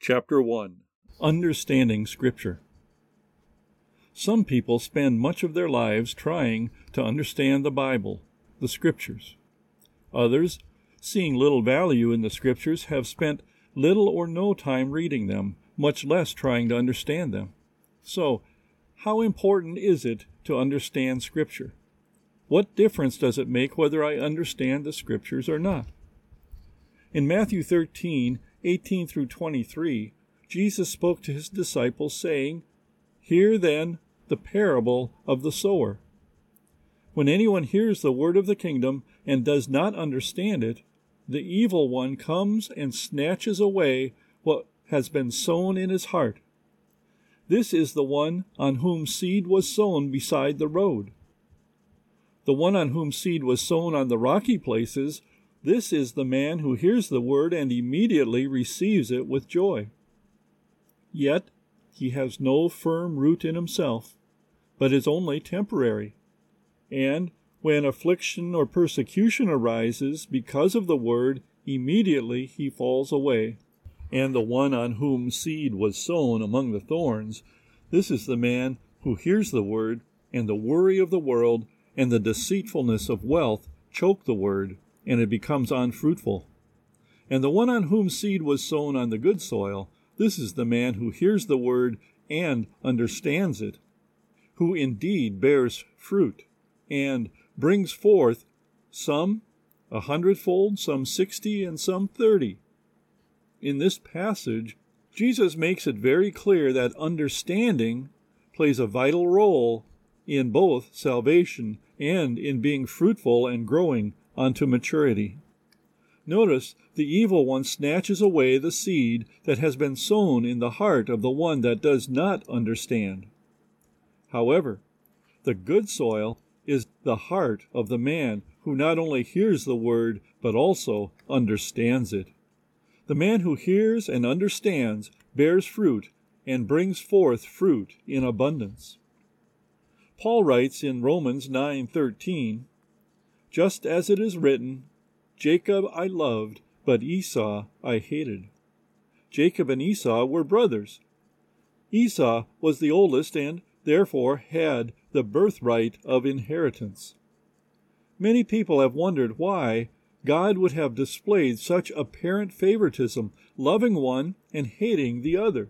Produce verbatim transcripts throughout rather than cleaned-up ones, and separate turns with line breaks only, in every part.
Chapter one. Understanding Scripture. Some people spend much of their lives trying to understand the Bible, the Scriptures. Others, seeing little value in the Scriptures, have spent little or no time reading them, much less trying to understand them. So, how important is it to understand Scripture? What difference does it make whether I understand the Scriptures or not? In Matthew thirteen, eighteen through twenty-three, Jesus spoke to his disciples, saying, "Hear then the parable of the sower. When anyone hears the word of the kingdom and does not understand it, the evil one comes and snatches away what has been sown in his heart. This is the one on whom seed was sown beside the road. The one on whom seed was sown on the rocky places, this is the man who hears the word and immediately receives it with joy. Yet he has no firm root in himself, but is only temporary. And when affliction or persecution arises because of the word, immediately he falls away. And the one on whom seed was sown among the thorns, this is the man who hears the word, and the worry of the world and the deceitfulness of wealth choke the word, and it becomes unfruitful. And the one on whom seed was sown on the good soil, this is the man who hears the word and understands it, who indeed bears fruit, and brings forth some a hundredfold, some sixty, and some thirty." In this passage, Jesus makes it very clear that understanding plays a vital role in both salvation and in being fruitful and growing unto maturity. Notice, the evil one snatches away the seed that has been sown in the heart of the one that does not understand. However, the good soil is the heart of the man who not only hears the word, but also understands it. The man who hears and understands bears fruit and brings forth fruit in abundance. Paul writes in Romans nine thirteen, "Just as it is written, Jacob I loved, but Esau I hated." Jacob and Esau were brothers. Esau was the oldest and, therefore, had the birthright of inheritance. Many people have wondered why God would have displayed such apparent favoritism, loving one and hating the other.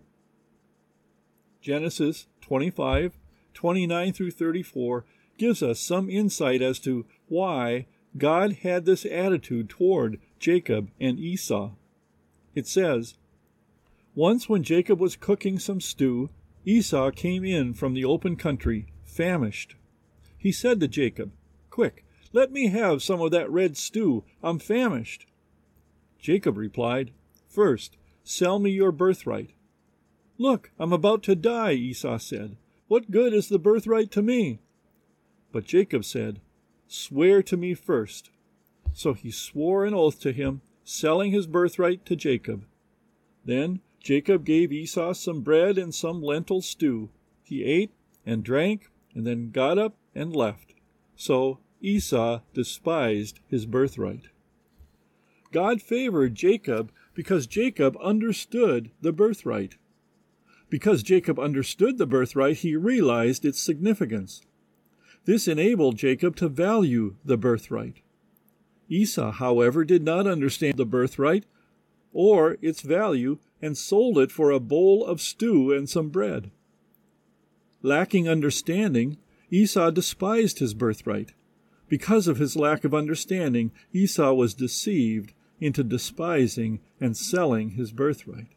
Genesis twenty-five, twenty-nine through thirty-four gives us some insight as to why God had this attitude toward Jacob and Esau. It says, "Once when Jacob was cooking some stew, Esau came in from the open country, famished. He said to Jacob, 'Quick, let me have some of that red stew. I'm famished.' Jacob replied, 'First, sell me your birthright.' 'Look, I'm about to die,' Esau said. 'What good is the birthright to me?' But Jacob said, 'Swear to me first.' So he swore an oath to him, selling his birthright to Jacob. Then Jacob gave Esau some bread and some lentil stew. He ate and drank, and then got up and left. So Esau despised his birthright." God favored Jacob because Jacob understood the birthright. Because Jacob understood the birthright, he realized its significance. This enabled Jacob to value the birthright. Esau, however, did not understand the birthright or its value and sold it for a bowl of stew and some bread. Lacking understanding, Esau despised his birthright. Because of his lack of understanding, Esau was deceived into despising and selling his birthright.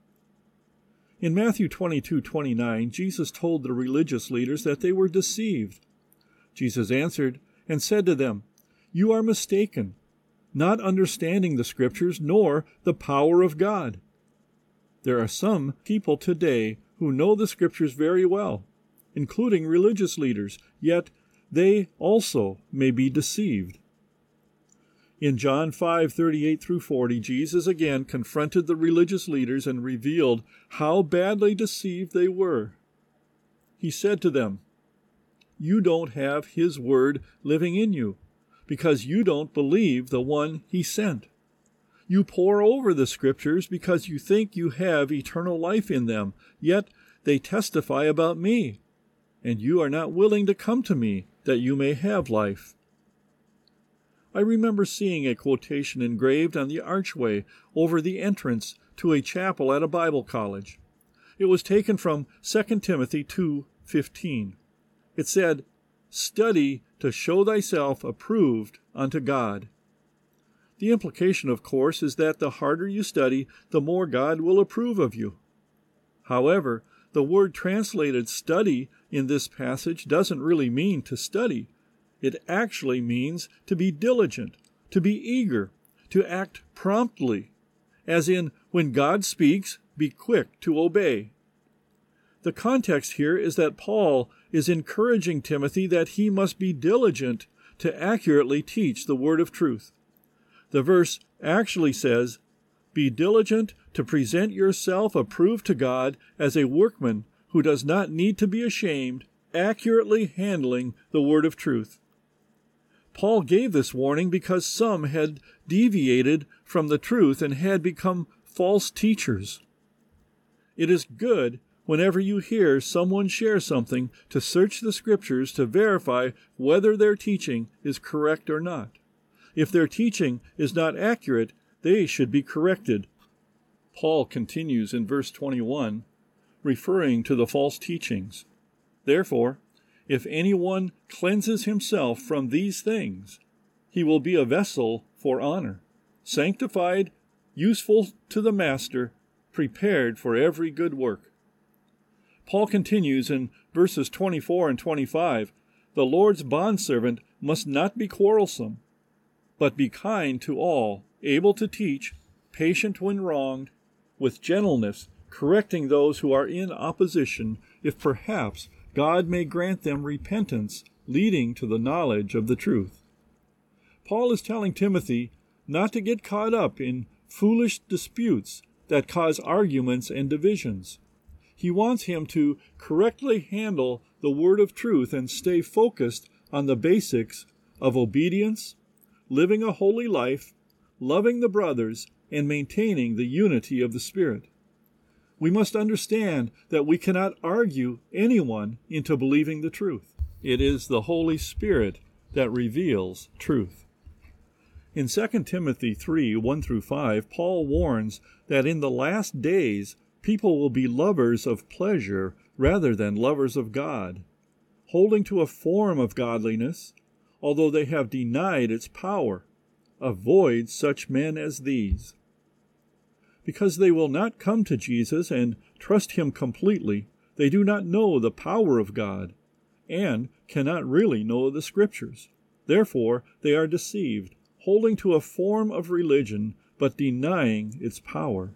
In Matthew twenty-two twenty-nine, Jesus told the religious leaders that they were deceived. Jesus answered and said to them, "You are mistaken, not understanding the Scriptures nor the power of God." There are some people today who know the Scriptures very well, including religious leaders, yet they also may be deceived. In John five thirty-eight through forty, Jesus again confronted the religious leaders and revealed how badly deceived they were. He said to them, "You don't have His word living in you, because you don't believe the one He sent. You pore over the Scriptures because you think you have eternal life in them, yet they testify about me, and you are not willing to come to me that you may have life. I remember seeing a quotation engraved on the archway over the entrance to a chapel at a Bible college. It was taken from Second Timothy two fifteen. It said, "Study to show thyself approved unto God." The implication, of course, is that the harder you study, the more God will approve of you. However, the word translated study in this passage doesn't really mean to study. It actually means to be diligent, to be eager, to act promptly, as in, when God speaks, be quick to obey. The context here is that Paul is encouraging Timothy that he must be diligent to accurately teach the word of truth. The verse actually says, "Be diligent to present yourself approved to God as a workman who does not need to be ashamed, accurately handling the word of truth." Paul gave this warning because some had deviated from the truth and had become false teachers. It is good, whenever you hear someone share something, to search the Scriptures to verify whether their teaching is correct or not. If their teaching is not accurate, they should be corrected. Paul continues in verse twenty-one, referring to the false teachings. "Therefore, if anyone cleanses himself from these things, he will be a vessel for honor, sanctified, useful to the master, prepared for every good work." Paul continues in verses twenty-four and twenty-five, "The Lord's bondservant must not be quarrelsome, but be kind to all, able to teach, patient when wronged, with gentleness, correcting those who are in opposition, if perhaps God may grant them repentance, leading to the knowledge of the truth." Paul is telling Timothy not to get caught up in foolish disputes that cause arguments and divisions. He wants him to correctly handle the word of truth and stay focused on the basics of obedience, living a holy life, loving the brothers, and maintaining the unity of the Spirit. We must understand that we cannot argue anyone into believing the truth. It is the Holy Spirit that reveals truth. In Second Timothy three, one through five, Paul warns that in the last days people will be lovers of pleasure rather than lovers of God, holding to a form of godliness, although they have denied its power. Avoid such men as these. Because they will not come to Jesus and trust him completely, they do not know the power of God, and cannot really know the Scriptures. Therefore, they are deceived, holding to a form of religion, but denying its power.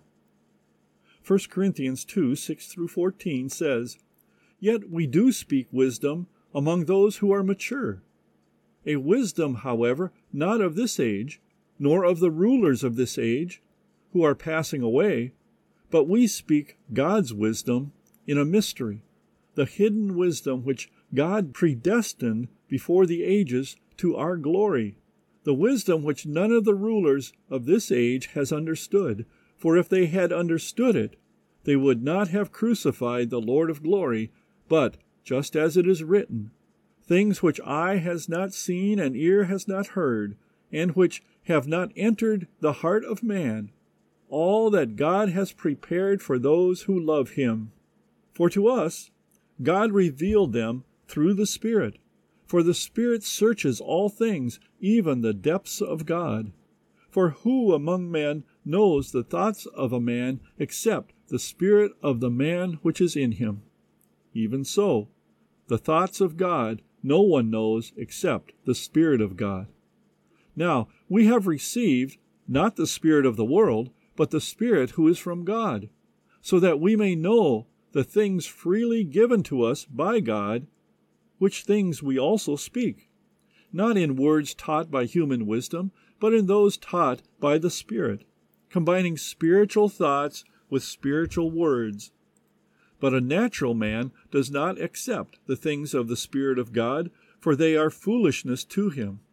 First Corinthians two, six through fourteen says, "Yet we do speak wisdom among those who are mature. A wisdom, however, not of this age, nor of the rulers of this age, who are passing away, but we speak God's wisdom in a mystery, the hidden wisdom which God predestined before the ages to our glory, the wisdom which none of the rulers of this age has understood. For if they had understood it, they would not have crucified the Lord of glory, but, just as it is written, things which eye has not seen and ear has not heard, and which have not entered the heart of man, all that God has prepared for those who love him. For to us God revealed them through the Spirit. For the Spirit searches all things, even the depths of God. For who among men knows the thoughts of a man except the spirit of the man which is in him? Even so, the thoughts of God no one knows except the Spirit of God. Now, we have received not the spirit of the world, but the Spirit who is from God, so that we may know the things freely given to us by God, which things we also speak, not in words taught by human wisdom, but in those taught by the Spirit, combining spiritual thoughts with spiritual words. But a natural man does not accept the things of the Spirit of God, for they are foolishness to him,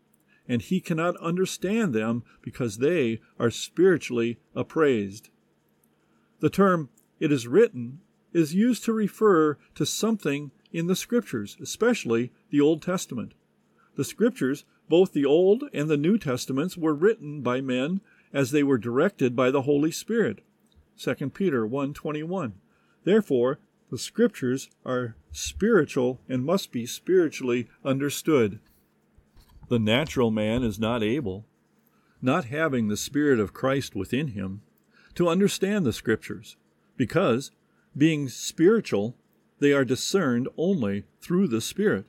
and he cannot understand them because they are spiritually appraised. The term, "it is written," is used to refer to something in the Scriptures, especially the Old Testament. The Scriptures, both the Old and the New Testaments, were written by men as they were directed by the Holy Spirit. Second Peter one twenty-one. Therefore, the Scriptures are spiritual and must be spiritually understood. The natural man is not able, not having the Spirit of Christ within him, to understand the Scriptures, because, being spiritual, they are discerned only through the Spirit.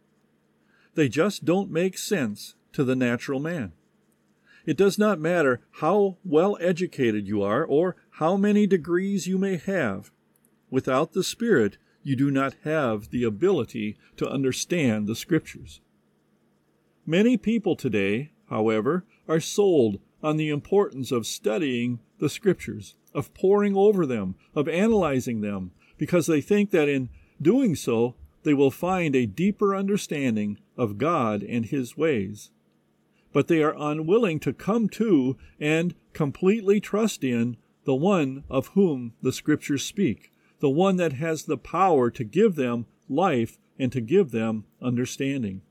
They just don't make sense to the natural man. It does not matter how well educated you are or how many degrees you may have. Without the Spirit, you do not have the ability to understand the Scriptures. Many people today, however, are sold on the importance of studying the Scriptures, of poring over them, of analyzing them, because they think that in doing so, they will find a deeper understanding of God and His ways. But they are unwilling to come to and completely trust in the one of whom the Scriptures speak, the one that has the power to give them life and to give them understanding.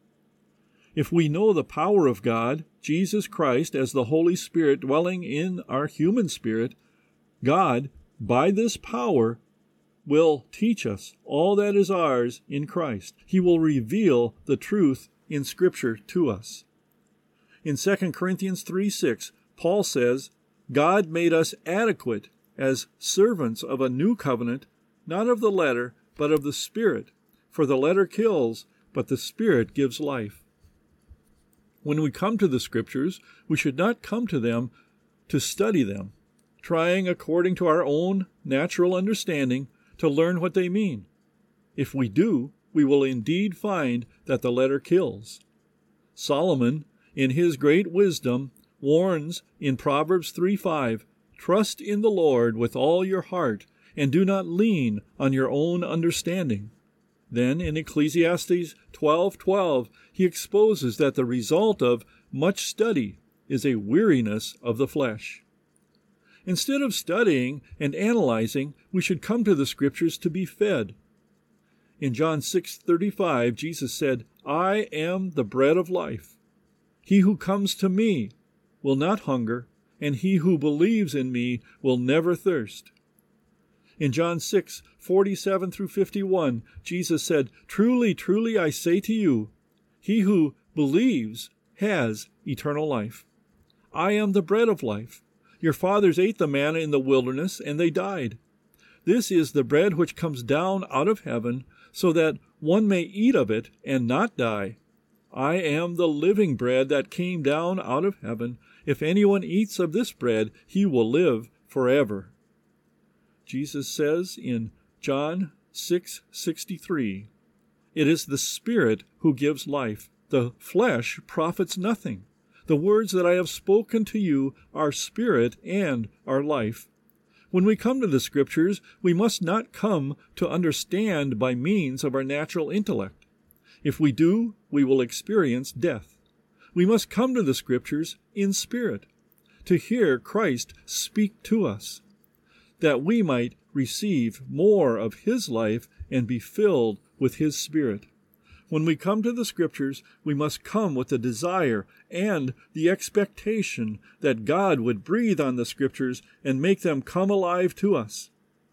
If we know the power of God, Jesus Christ as the Holy Spirit dwelling in our human spirit, God, by this power, will teach us all that is ours in Christ. He will reveal the truth in Scripture to us. In Second Corinthians three six, Paul says, God made us adequate as servants of a new covenant, not of the letter, but of the Spirit. For the letter kills, but the Spirit gives life. When we come to the Scriptures, we should not come to them to study them, trying according to our own natural understanding to learn what they mean. If we do, we will indeed find that the letter kills. Solomon, in his great wisdom, warns in Proverbs three five, Trust in the Lord with all your heart, and do not lean on your own understanding. Then in Ecclesiastes twelve twelve, he exposes that the result of much study is a weariness of the flesh. Instead of studying and analyzing, we should come to the Scriptures to be fed. In John six thirty-five, Jesus said, I am the bread of life. He who comes to me will not hunger, and he who believes in me will never thirst. In John six forty-seven through fifty-one, Jesus said, Truly, truly, I say to you, he who believes has eternal life. I am the bread of life. Your fathers ate the manna in the wilderness, and they died. This is the bread which comes down out of heaven, so that one may eat of it and not die. I am the living bread that came down out of heaven. If anyone eats of this bread, he will live forever. Jesus says in John six sixty-three, It is the Spirit who gives life. The flesh profits nothing. The words that I have spoken to you are spirit and are life. When we come to the Scriptures, we must not come to understand by means of our natural intellect. If we do, we will experience death. We must come to the Scriptures in spirit, to hear Christ speak to us, that we might receive more of His life and be filled with His Spirit. When we come to the Scriptures, we must come with the desire and the expectation that God would breathe on the Scriptures and make them come alive to us.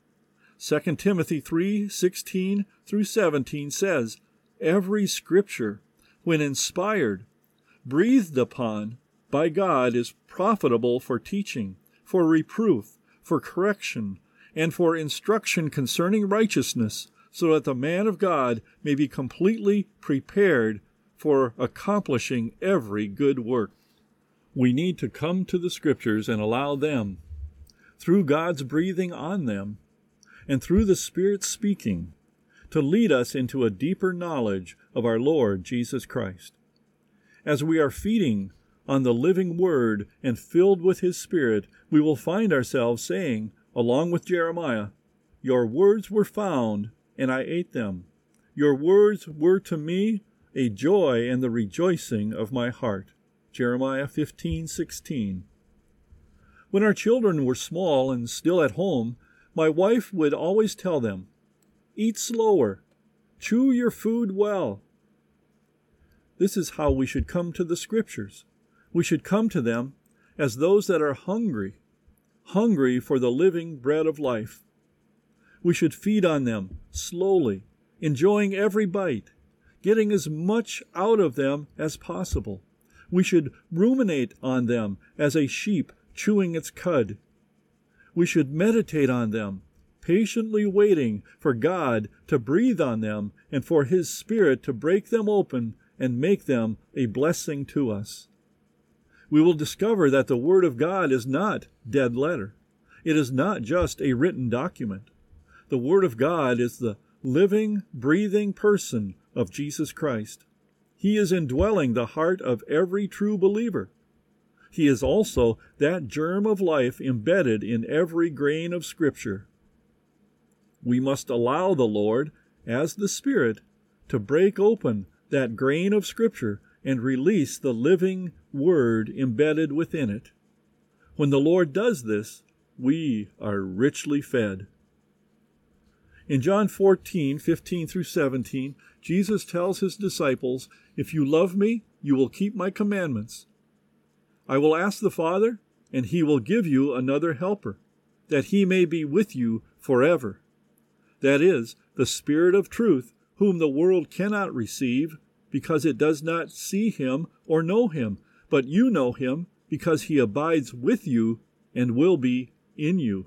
Second Timothy three sixteen through seventeen says, Every Scripture, when inspired, breathed upon by God, is profitable for teaching, for reproof, for correction, and for instruction concerning righteousness, so that the man of God may be completely prepared for accomplishing every good work. We need to come to the Scriptures and allow them, through God's breathing on them, and through the Spirit speaking, to lead us into a deeper knowledge of our Lord Jesus Christ. As we are feeding on the living Word and filled with His Spirit, we will find ourselves saying, along with Jeremiah, Your words were found, and I ate them. Your words were to me a joy and the rejoicing of my heart. Jeremiah fifteen sixteen. When our children were small and still at home, my wife would always tell them, "Eat slower. Chew your food well." This is how we should come to the Scriptures. We should come to them as those that are hungry, hungry for the living bread of life. We should feed on them slowly, enjoying every bite, getting as much out of them as possible. We should ruminate on them as a sheep chewing its cud. We should meditate on them, patiently waiting for God to breathe on them and for His Spirit to break them open and make them a blessing to us. We will discover that the Word of God is not dead letter. It is not just a written document. The Word of God is the living, breathing person of Jesus Christ. He is indwelling the heart of every true believer. He is also that germ of life embedded in every grain of Scripture. We must allow the Lord, as the Spirit, to break open that grain of Scripture and release the living Word embedded within it. When the Lord does this, we are richly fed. In John fourteen, fifteen through seventeen, Jesus tells His disciples, "If you love me, you will keep my commandments. I will ask the Father, and He will give you another helper, that He may be with you forever. That is, the Spirit of truth, whom the world cannot receive, because it does not see Him or know Him, but you know Him, because He abides with you and will be in you."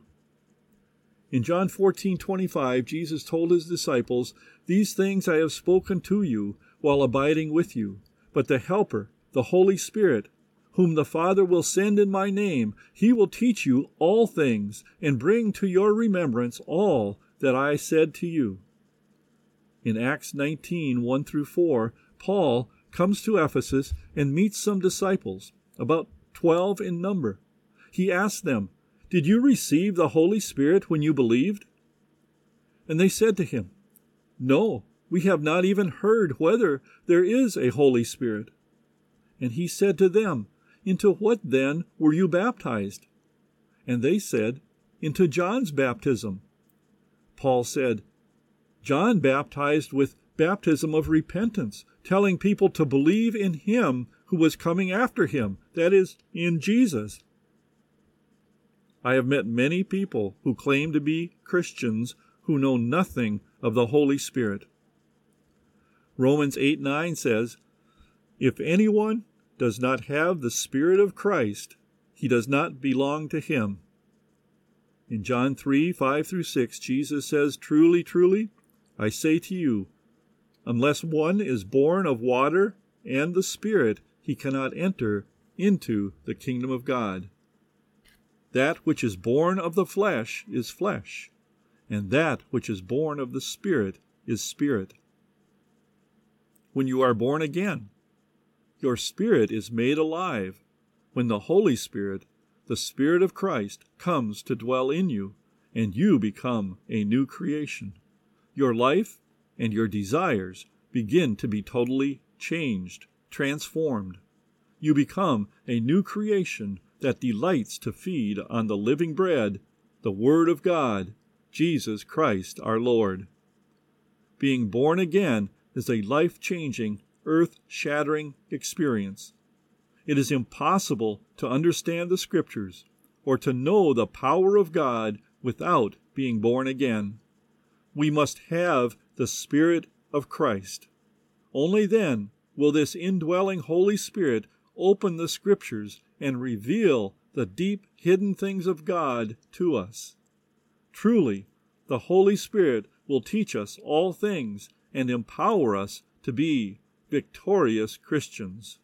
In John fourteen twenty-five, Jesus told His disciples, "These things I have spoken to you while abiding with you. But the Helper, the Holy Spirit, whom the Father will send in my name, He will teach you all things and bring to your remembrance all that I said to you." In Acts nineteen, one through four, Paul comes to Ephesus and meets some disciples, about twelve in number. He asks them, "Did you receive the Holy Spirit when you believed?" And they said to him, "No, we have not even heard whether there is a Holy Spirit." And he said to them, "Into what then were you baptized?" And they said, "Into John's baptism." Paul said, "John baptized with baptism of repentance, telling people to believe in Him who was coming after him, that is, in Jesus." I have met many people who claim to be Christians who know nothing of the Holy Spirit. Romans eight nine says, "If anyone does not have the Spirit of Christ, he does not belong to Him." In John three five through six, Jesus says, "Truly, truly, I say to you, unless one is born of water and the Spirit, he cannot enter into the kingdom of God. That which is born of the flesh is flesh, and that which is born of the Spirit is spirit." When you are born again, your spirit is made alive when the Holy Spirit, the Spirit of Christ, comes to dwell in you, and you become a new creation. Your life and your desires begin to be totally changed, transformed. You become a new creation that delights to feed on the living bread, the Word of God, Jesus Christ our Lord. Being born again is a life-changing, earth-shattering experience. It is impossible to understand the Scriptures or to know the power of God without being born again. We must have the Spirit of Christ. Only then will this indwelling Holy Spirit open the Scriptures and reveal the deep hidden things of God to us. Truly, the Holy Spirit will teach us all things and empower us to be victorious Christians.